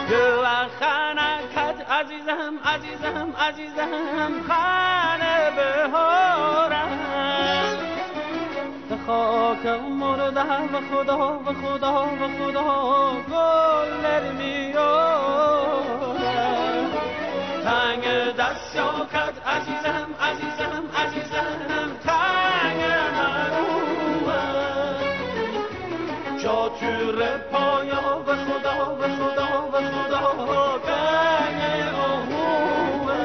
خنکت عزیزم عزیزم عزیزم خانه بهارم به خاک مرده و خدا و خدا و خدا گل نمیارم تنگ دست یاکت عزیزم عزیزم عزیزم تنگ منوم جا تور پایا و خدا و خدا و خدا گنگ آهومه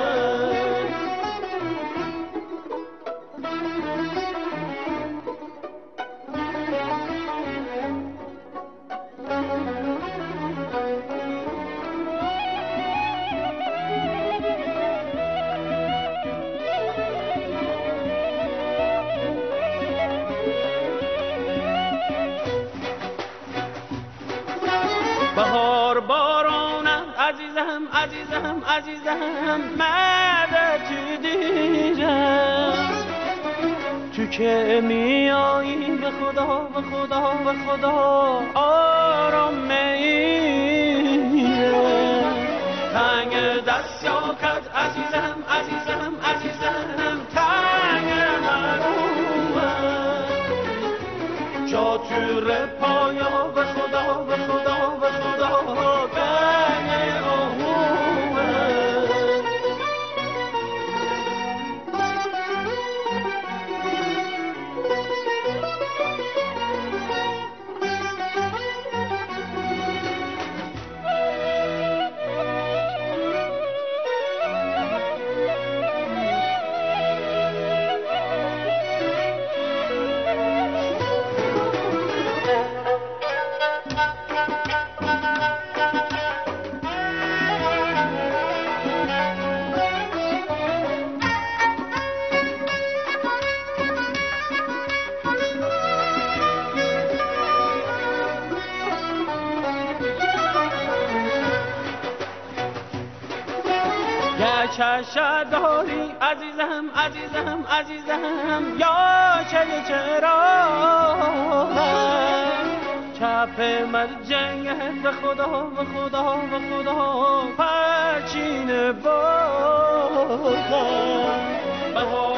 بهار بارانم عزیزم عزیزم عزیزم مده تو دیرم تو که میایی به خدا به خدا به خدا آرام میره تنگ دست یاکت عزیزم عزیزم عزیزم تنگ منوم جا تور پایا به خدا به خدا به خدا گنگ آهومه چشم داری عزیزم عزیزم عزیزم یا چرا چپ مرجنگت به خدا به خدا به خدا پرچین بازم